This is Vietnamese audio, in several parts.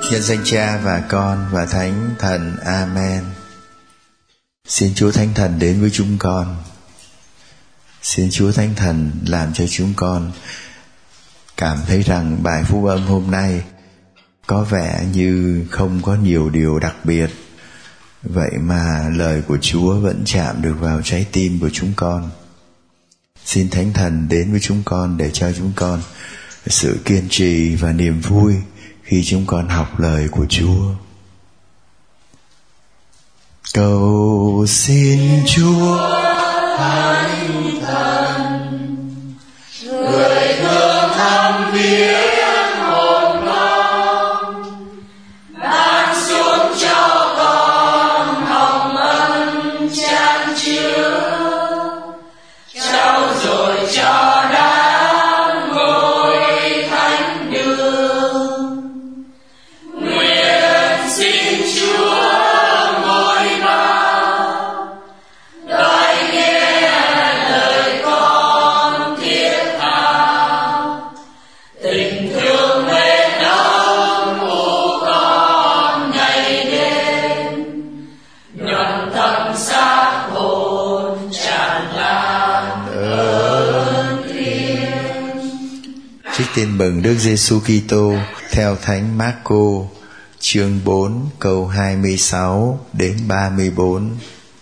Nhân danh Cha và Con và Thánh Thần. Amen. Xin Chúa Thánh Thần đến với chúng con. Xin Chúa Thánh Thần làm cho chúng con cảm thấy rằng bài phúc âm hôm nay có vẻ như không có nhiều điều đặc biệt, vậy mà lời của Chúa vẫn chạm được vào trái tim của chúng con. Xin Thánh Thần đến với chúng con để cho chúng con sự kiên trì và niềm vui khi chúng con học lời của Chúa. Cầu xin Chúa Thánh Thần, người thương thăm viếng hồn con, ban xuống cho con hồng ân chan chứa, trao dồi cho đám ngôi thánh đường. Nguyện xin Chúa ngồi vào, đón nghe lời con thiết tha, tình thương mến ơn của con ngày đêm, nhuận tâm xác hồn tràn lan ơn Thiên. Trích tin mừng Đức Giêsu Kitô theo Thánh Mác-cô, chương 4 câu 26 đến 34.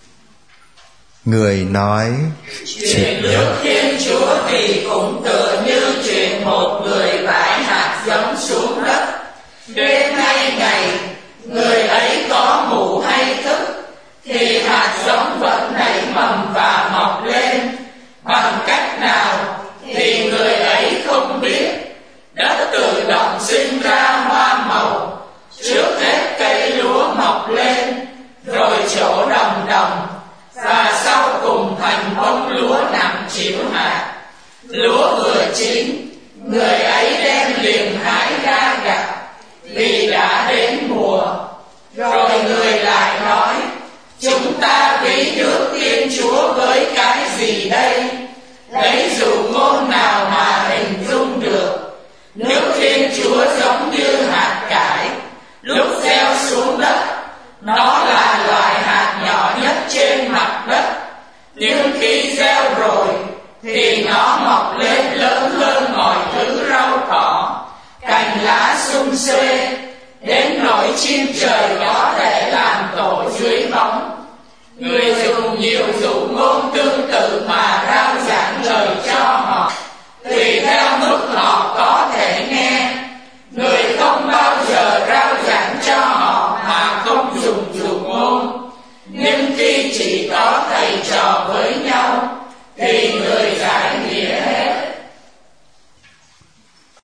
Người nói: Chuyện Đức Thiên Chúa thì cũng tựa như chuyện một người vải hạt giống xuống đất. Đến ngay ngày người ấy có ngủ hay thức, thì hạt giống vẫn nảy mầm và mọc lên. Bằng cách nào thì người ấy không biết. Đất tự động sinh ra hoa màu, trước hết cây lúa mọc lên, rồi chỗ đồng đồng, và sau cùng thành bông lúa nằm chịu hạt. Lúa vừa chín, người ấy đem liền hái ra gặt, vì đã đến mùa. Rồi người lại nói: chúng ta ví Đức Thiên Chúa với cái gì đây? Lấy dụ ngôn nào mà hình dung được? Nước Thiên Chúa giống như hạt cải, lúc gieo xuống đất, nó là loài hạt nhỏ nhất trên mặt đất. Nhưng khi gieo rồi thì nó mọc lên lớn hơn mọi thứ rau cỏ, cành lá sum xuê, đến nỗi chim trời có thể làm tổ dưới bóng. Người dùng nhiều dụ ngôn tương tự mà rao giảng lời cho họ, tùy theo mức họ có thể nghe. Người không bao giờ rao giảng cho họ mà không dùng dụ ngôn. Nhưng khi chỉ có thầy trò với nhau